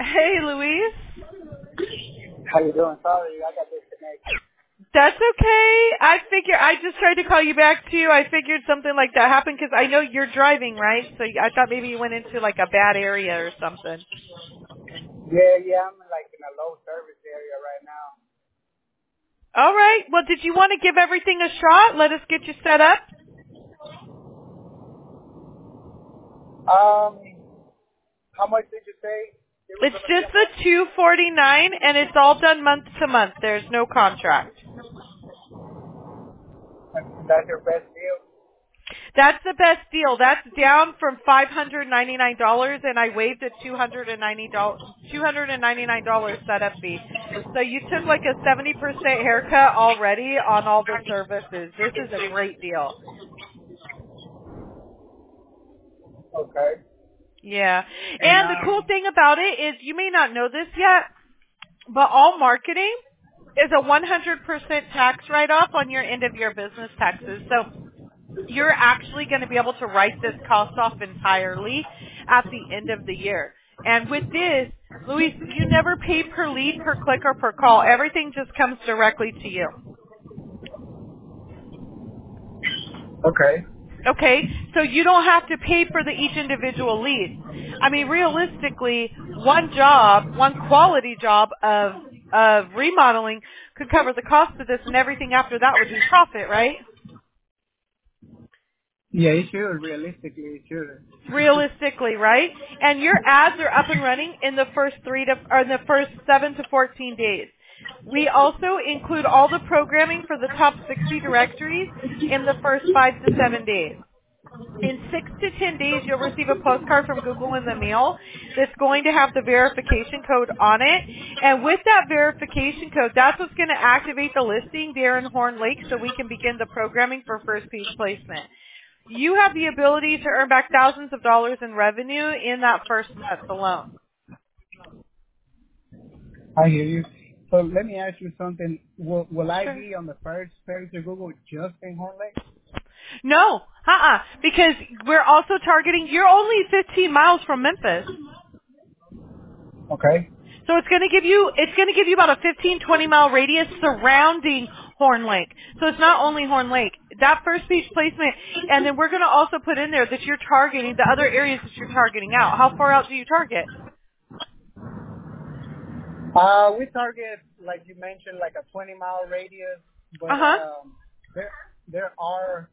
Hey, Luis. How you doing? Sorry, I got disconnected. That's okay. I just tried to call you back too. I figured something like that happened because I know you're driving, right? So I thought maybe you went into like a bad area or something. Yeah, I'm like in a low service area right now. All right. Well, did you want to give everything a shot? Let us get you set up. Um, how much did you say it was It's gonna be just a the month? $249, and it's all done month to month. There's no contract. That's your best deal. That's the best deal. That's down from $599, and I waived a $299 setup fee. So you took like a 70% haircut already on all the services. This is a great deal. Okay. Yeah. And And the cool thing about it is you may not know this yet, but all marketing is a 100% tax write-off on your end of your business taxes. So you're actually going to be able to write this cost off entirely at the end of the year. And with this, Luis, you never pay per lead, per click, or per call. Everything just comes directly to you. okay. Okay? So you don't have to pay for each individual lead. I mean, realistically, one job, one quality job of remodeling could cover the cost of this, and everything after that would be profit, right? Yeah, it should. Realistically, it should. Realistically, right? And your ads are up and running in the first 7 to 14 days. We also include all the programming for the top 60 directories in the first 5 to 7 days. In 6 to 10 days, you'll receive a postcard from Google in the mail that's going to have the verification code on it. And with that verification code, that's what's going to activate the listing there in Horn Lake so we can begin the programming for first page placement. You have the ability to earn back thousands of dollars in revenue in that first month alone. I hear you. So let me ask you something. Will I Sure. be on the first page of Google just in Horn Lake? No, because we're also targeting, you're only 15 miles from Memphis. Okay. So it's going to give you about a 15, 20 mile radius surrounding Horn Lake. So it's not only Horn Lake. That first page placement, and then we're going to also put in there that you're targeting the other areas that you're targeting out. How far out do you target? We target, like you mentioned, like a 20-mile radius, but Uh-huh. there are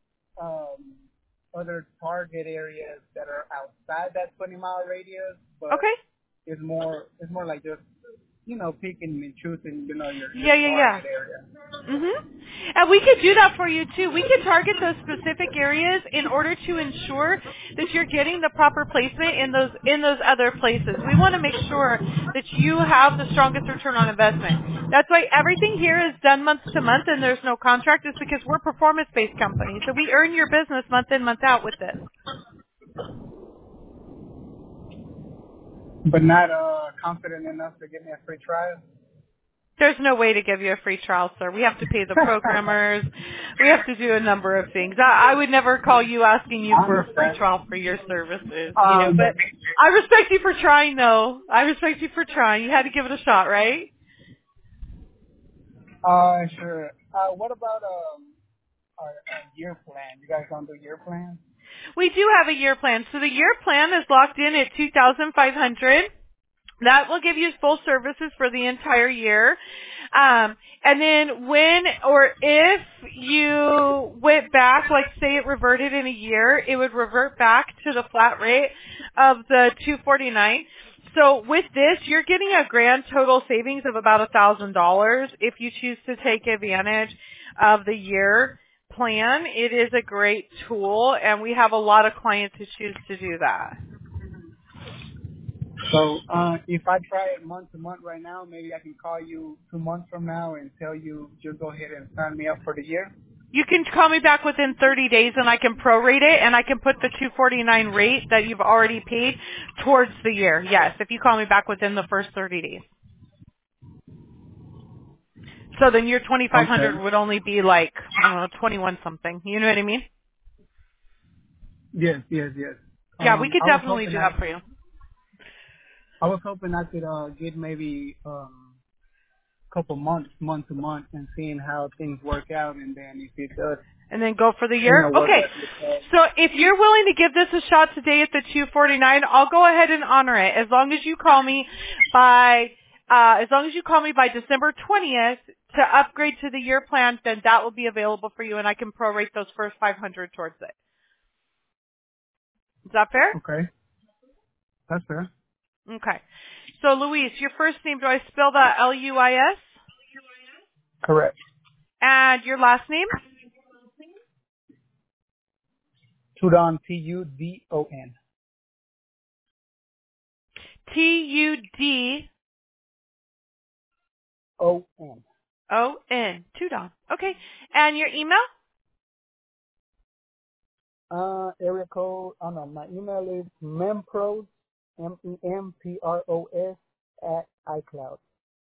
other target areas that are outside that 20-mile radius, but Okay. it's more like just picking and choosing your Yeah. target area. And we could do that for you too. We could target those specific areas in order to ensure that you're getting the proper placement in those other places. We want to make sure that you have the strongest return on investment. That's why everything here is done month to month and there's no contract. It's because we're a performance-based company. So we earn your business month in, month out with this. But not confident enough to give me a free trial. There's no way to give you a free trial, sir. We have to pay the programmers. We have to do a number of things. I would never call you asking you I for a free understand. trial for your services, But but I respect you for trying, though. I respect you for trying. You had to give it a shot, right? sure. What about a year plan? You guys don't do year plans? We do have a year plan. So the year plan is locked in at $2,500. That will give you full services for the entire year. And then when or if you went back, like say it reverted in a year, it would revert back to the flat rate of the $249. So with this, you're getting a grand total savings of about $1,000 if you choose to take advantage of the year plan. It is a great tool, and we have a lot of clients who choose to do that. So if I try it month to month right now, maybe I can call you 2 months from now and tell you just go ahead and sign me up for the year. You can call me back within 30 days and I can prorate it and I can put the $249 rate that you've already paid towards the year. Yes, if you call me back within the first 30 days. So then your Okay. $2,500 would only be like, I don't know, 21 something. You know what I mean? Yes. Yeah, we could I was definitely hoping do I that for you. I was hoping I could get maybe couple months, month to month, and seeing how things work out, and then if it does, And then go for the year? what Okay. that looks like. So if you're willing to give this a shot today at the 249, I'll go ahead and honor it. As long as you call me by December 20th to upgrade to the year plan, then that will be available for you and I can prorate those first 500 towards it. Is that fair? Okay, that's fair. Okay. So Luis, your first name, do I spell that Luis? Correct. And your last name? Tudon, Tudon. Tudon. Tudon. Okay. And your email? Area code. Oh no, my email is mempros, MEMPROS @iCloud.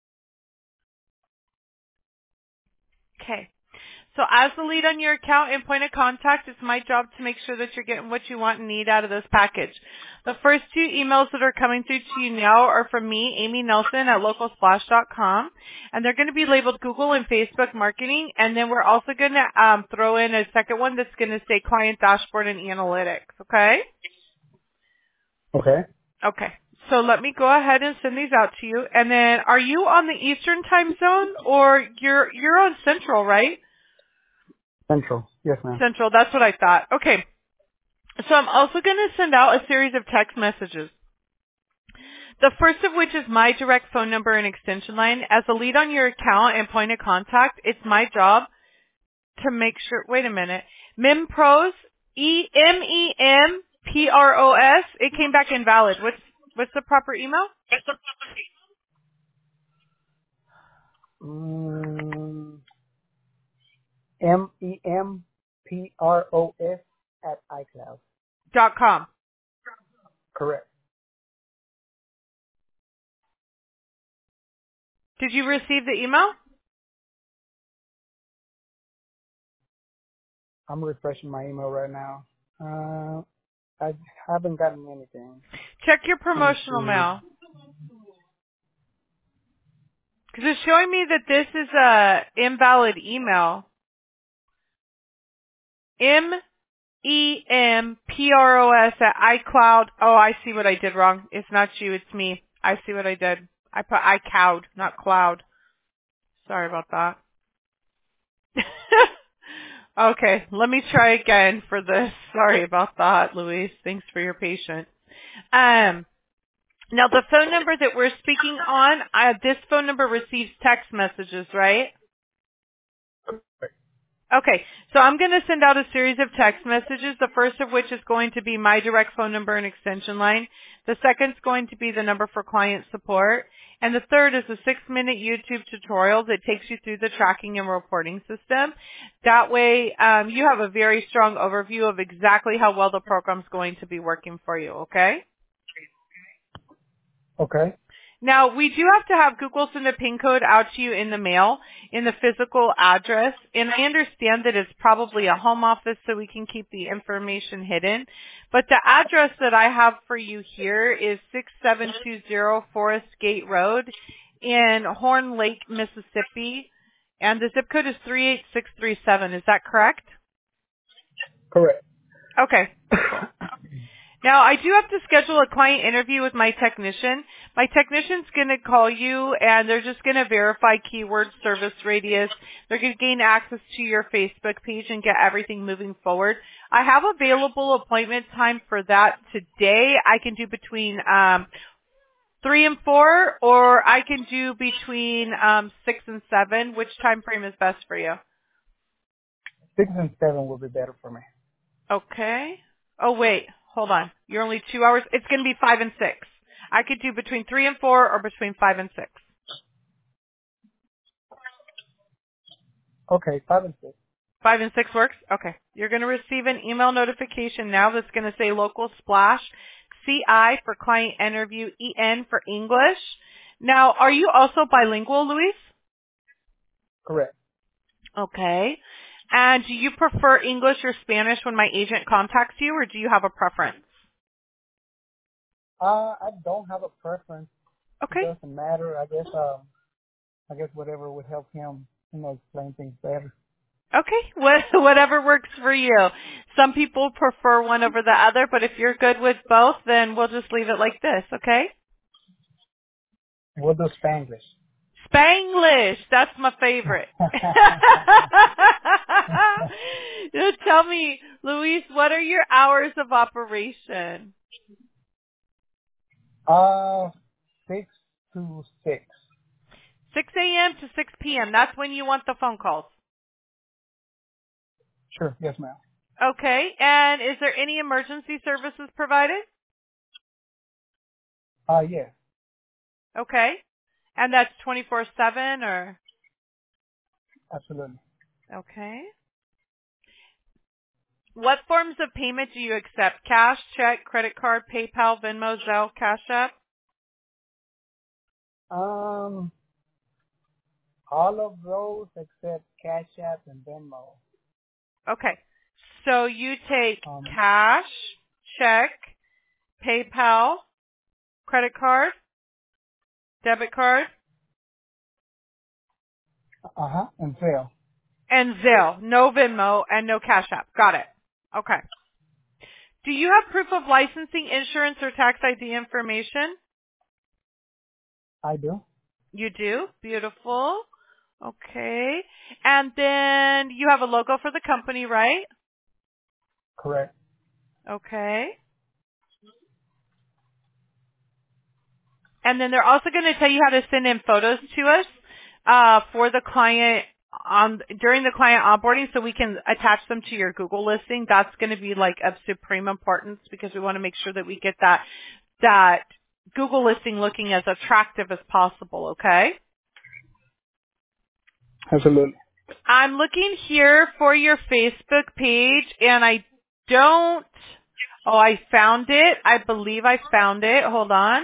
Okay. So as the lead on your account and point of contact, it's my job to make sure that you're getting what you want and need out of this package. The first two emails that are coming through to you now are from me, Amy Nelson at localsplash.com, and they're going to be labeled Google and Facebook marketing, and then we're also going to throw in a second one that's going to say client dashboard and analytics, okay? Okay. Okay. So let me go ahead and send these out to you. And then are you on the Eastern time zone or you're on Central, right? Central. Yes, ma'am. Central, that's what I thought. Okay. So I'm also going to send out a series of text messages. The first of which is my direct phone number and extension line. As a lead on your account and point of contact, it's my job to make sure, wait a minute, MEMPROS, MEMPROS, it came back invalid. What's the proper email? MEMPROS @iCloud. .com. Correct. Did you receive the email? I'm refreshing my email right now. I haven't gotten anything. Check your Let me promotional see. mail. Because it's showing me that this is a invalid email. MEMPROS @iCloud. Oh, I see what I did wrong. It's not you, it's me. I see what I did. I put iCloud, not cloud. Sorry about that. Okay, let me try again for this. Sorry about that, Luis. Thanks for your patience. Now the phone number that we're speaking on, this phone number receives text messages, right? Okay, so I'm going to send out a series of text messages, the first of which is going to be my direct phone number and extension line. The second is going to be the number for client support. And the third is a 6-minute YouTube tutorial that takes you through the tracking and reporting system. That way, you have a very strong overview of exactly how well the program's going to be working for you, okay? Okay. Now, we do have to have Google send a PIN code out to you in the mail, in the physical address, and I understand that it's probably a home office so we can keep the information hidden. But the address that I have for you here is 6720 Forest Gate Road in Horn Lake, Mississippi, and the zip code is 38637. Is that correct? Correct. Okay. Now, I do have to schedule a client interview with my technician. My technician's going to call you, and they're just going to verify keyword service radius. They're going to gain access to your Facebook page and get everything moving forward. I have available appointment time for that today. I can do between 3 and 4, or I can do between 6 and 7. Which time frame is best for you? 6 and 7 will be better for me. Okay. Oh, wait. Hold on. You're only 2 hours. It's going to be 5 and 6. I could do between 3 and 4 or between 5 and 6. Okay, 5 and 6. 5 and 6 works? Okay. You're going to receive an email notification now that's going to say Local Splash, CI for client interview, EN for English. Now, are you also bilingual, Luis? Correct. Okay. And do you prefer English or Spanish when my agent contacts you, or do you have a preference? I don't have a preference. It Okay. doesn't matter. I guess whatever would help him, explain things better. Okay. Whatever works for you. Some people prefer one over the other, but if you're good with both, then we'll just leave it like this, okay? We'll do Spanglish. Spanglish. That's my favorite. Now tell me, Luis, what are your hours of operation? 6 to 6. 6 a.m. to 6 p.m. That's when you want the phone calls. Sure. Yes, ma'am. Okay. And is there any emergency services provided? Yes, Okay. And that's 24/7 or? absolutely. Okay. What forms of payment do you accept? Cash, check, credit card, PayPal, Venmo, Zelle, Cash App? Um, all of those except Cash App and Venmo. Okay. So you take Um, cash, check, PayPal, credit card, debit card, and Zelle. and Zelle. No Venmo and no Cash App. Got it. Okay. Do you have proof of licensing, insurance, or tax ID information? I do. You do? Beautiful. Okay. And then you have a logo for the company, right? Correct. Okay. And then they're also going to tell you how to send in photos to us for the client during the client onboarding so we can attach them to your Google listing. That's going to be like of supreme importance because we want to make sure that we get that Google listing looking as attractive as possible, okay? Absolutely. I'm looking here for your Facebook page and I found it. I believe I found it. Hold on.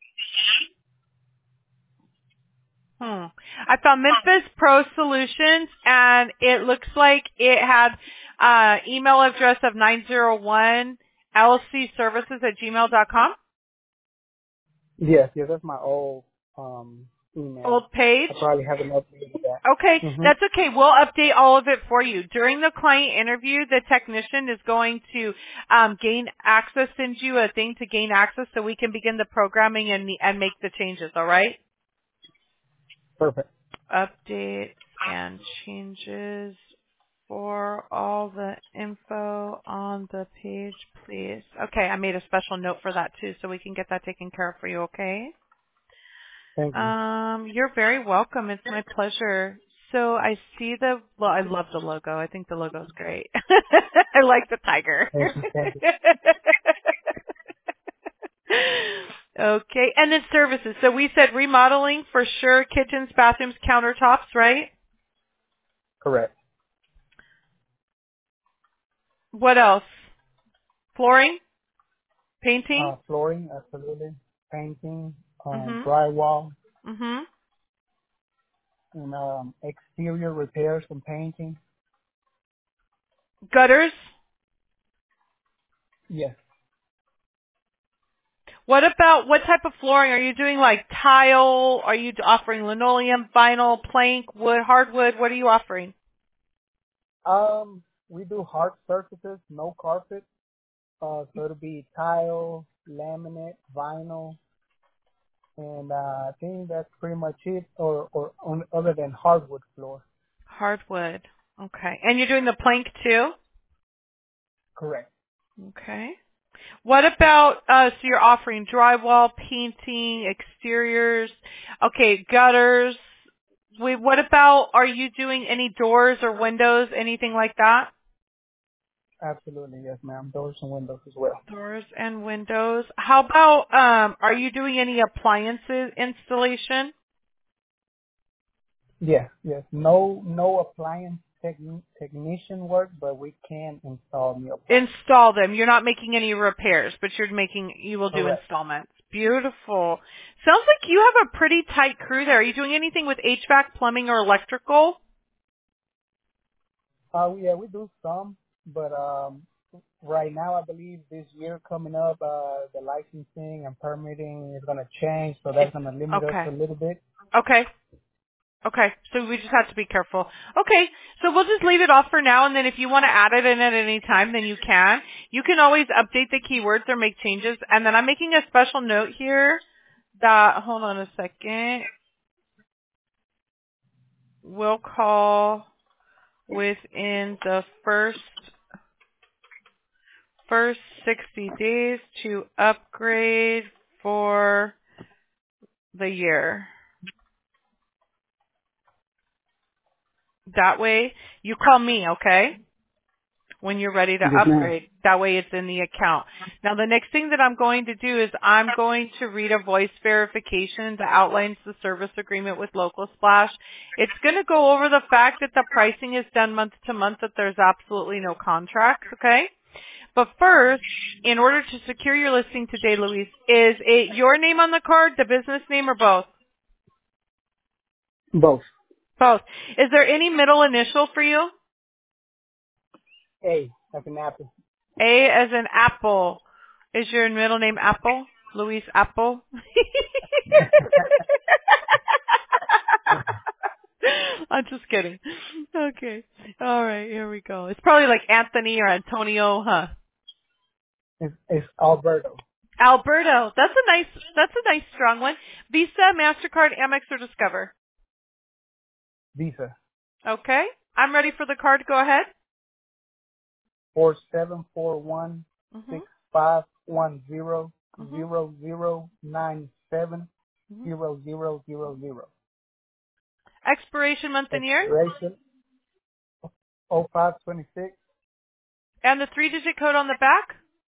I found Memphis Pro Solutions, and it looks like it had email address of 901 lcservices@gmail.com. Yes, that's my old email. Old page. I probably haven't updated that. Okay, Mm-hmm. that's okay. We'll update all of it for you. During the client interview, the technician is going to send you a thing to gain access so we can begin the programming and make the changes, all right? Perfect. Updates and changes for all the info on the page, please. Okay, I made a special note for that too, so we can get that taken care of for you, okay? Thank you. You're very welcome. It's my pleasure. So I see I love the logo. I think the logo's great. I like the tiger. Thank you. Thank you. Okay, and then services. So we said remodeling for sure, kitchens, bathrooms, countertops, right? Correct. What else? Flooring? Painting? Flooring, absolutely. Painting, Mhm. drywall, Mhm. and exterior repairs and painting. Gutters? Yes. What type of flooring? Are you doing like tile? Are you offering linoleum, vinyl, plank, wood, hardwood? What are you offering? We do hard surfaces, no carpet. So it'll be tile, laminate, vinyl, and I think that's pretty much it. Other than hardwood floor. Hardwood. Okay. And you're doing the plank too? Correct. Okay. What about, so you're offering drywall, painting, exteriors, okay, gutters. What about, are you doing any doors or windows, anything like that? Absolutely, yes, ma'am. Doors and windows as well. Doors and windows. How about, are you doing any appliances installation? Yes. No appliance technician work, but we can install new appliances. Install them. You're not making any repairs, but you will do Correct. installments. Beautiful. Sounds like you have a pretty tight crew there. Are you doing anything with HVAC, plumbing, or electrical? Yeah, we do some, but right now, I believe this year coming up, the licensing and permitting is going to change, so that's going to limit us Okay. a little bit. Okay. Okay. So we just have to be careful. Okay. So we'll just leave it off for now, and then if you want to add it in at any time, then you can. You can always update the keywords or make changes. And then I'm making a special note here that, hold on a second, we'll call within the first 60 days to upgrade for the year. That way, you call me, okay? When you're ready to Yes, ma'am. upgrade. That way it's in the account. Now the next thing that I'm going to do is I'm going to read a voice verification that outlines the service agreement with Local Splash. It's going to go over the fact that the pricing is done month to month, that there's absolutely no contracts, okay? But first, in order to secure your listing today, Luis, is it your name on the card, the business name, or both? Both. Both. Is there any middle initial for you? A, like an apple. A as in apple. Is your middle name Apple? Luis Apple? I'm just kidding. Okay. All right, here we go. It's probably like Anthony or Antonio, huh? It's Alberto. Alberto. That's a nice strong one. Visa, MasterCard, Amex, or Discover? Visa. Okay. I'm ready for the card. Go ahead. 4741 Mhm. 6510 Mhm. 0097 Mhm. 0000. Expiration month and year, Expiration 0526 and the 3-digit code on the back.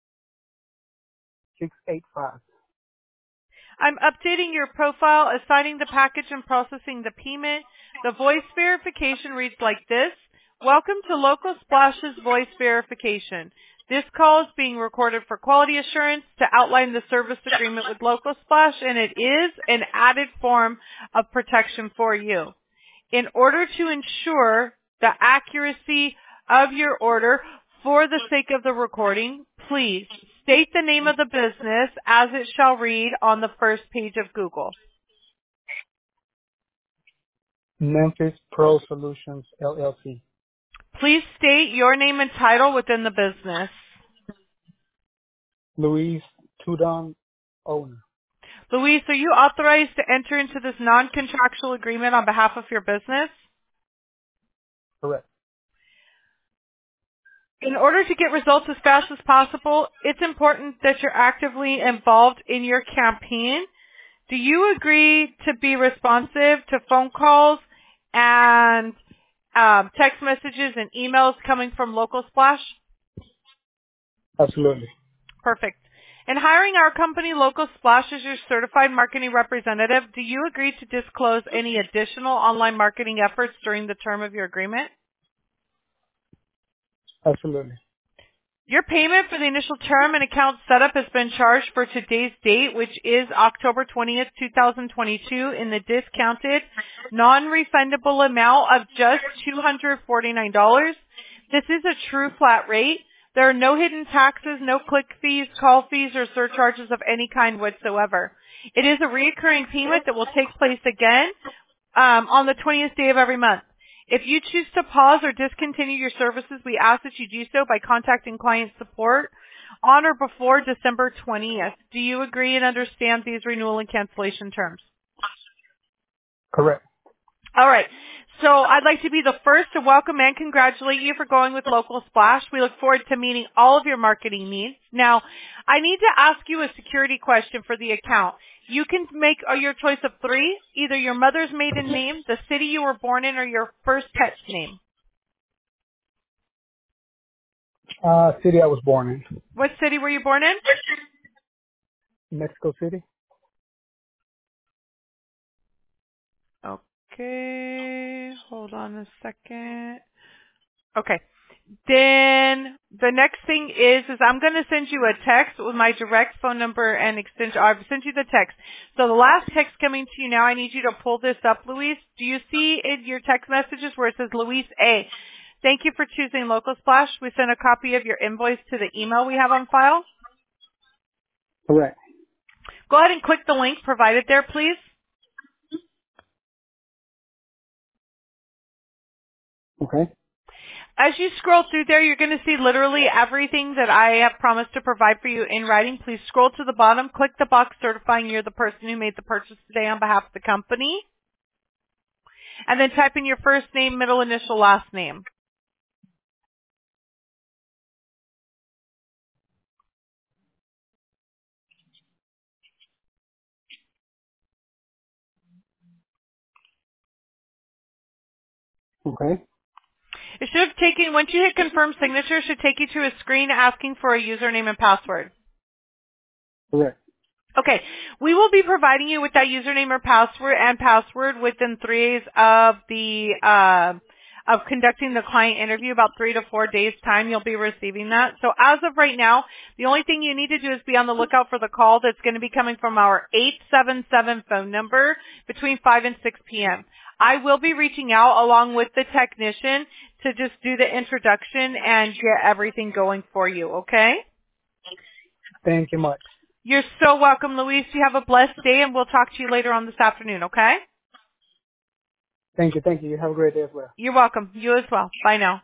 685. I'm updating your profile, assigning the package, and processing the payment. The voice verification reads like this. Welcome to Local Splash's voice verification. This call is being recorded for quality assurance to outline the service agreement with Local Splash, and it is an added form of protection for you. In order to ensure the accuracy of your order, for the sake of the recording, please state the name of the business as it shall read on the first page of Google. Memphis Pro Solutions LLC. Please state your name and title within the business. Luis Tudon, owner. Luis, are you authorized to enter into this non-contractual agreement on behalf of your business? Correct. In order to get results as fast as possible, it's important that you're actively involved in your campaign. Do you agree to be responsive to phone calls and text messages and emails coming from Local Splash? Absolutely. Perfect. In hiring our company, Local Splash, as your certified marketing representative, do you agree to disclose any additional online marketing efforts during the term of your agreement? Absolutely. Your payment for the initial term and account setup has been charged for today's date, which is October 20th, 2022, in the discounted, non-refundable amount of just $249. This is a true flat rate. There are no hidden taxes, no click fees, call fees, or surcharges of any kind whatsoever. It is a recurring payment that will take place again on the 20th day of every month. If you choose to pause or discontinue your services, we ask that you do so by contacting client support on or before December 20th. Do you agree and understand these renewal and cancellation terms? Correct. All right. So I'd like to be the first to welcome and congratulate you for going with Local Splash. We look forward to meeting all of your marketing needs. Now, I need to ask you a security question for the account. You can make your choice of three, either your mother's maiden name, the city you were born in, or your first pet's name. City I was born in. What city were you born in? Mexico City. Okay, hold on a second. Okay. Then the next thing is I'm going to send you a text with my direct phone number and extension. I've sent you the text. So the last text coming to you now, I need you to pull this up, Luis. Do you see in your text messages where it says Luis A? Thank you for choosing Local Splash. We sent a copy of your invoice to the email we have on file. Correct. Go ahead and click the link provided there, please. Okay. As you scroll through there, you're going to see literally everything that I have promised to provide for you in writing. Please scroll to the bottom, click the box certifying you're the person who made the purchase today on behalf of the company, and then type in your first name, middle initial, last name. Okay. It should have taken, once you hit confirm signature, it should take you to a screen asking for a username and password. Correct. Okay, we will be providing you with that username or password within 3 days of the of conducting the client interview. About 3 to 4 days time, you'll be receiving that. So as of right now, the only thing you need to do is be on the lookout for the call that's going to be coming from our 877 phone number between 5 and 6 p.m. I will be reaching out along with the technician to just do the introduction and get everything going for you. Okay? Thank you much. You're so welcome, Luis. You have a blessed day, and we'll talk to you later on this afternoon, okay? Thank you. Thank you. You have a great day as well. You're welcome. You as well. Bye now.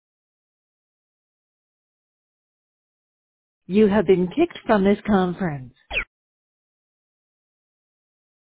You have been kicked from this conference.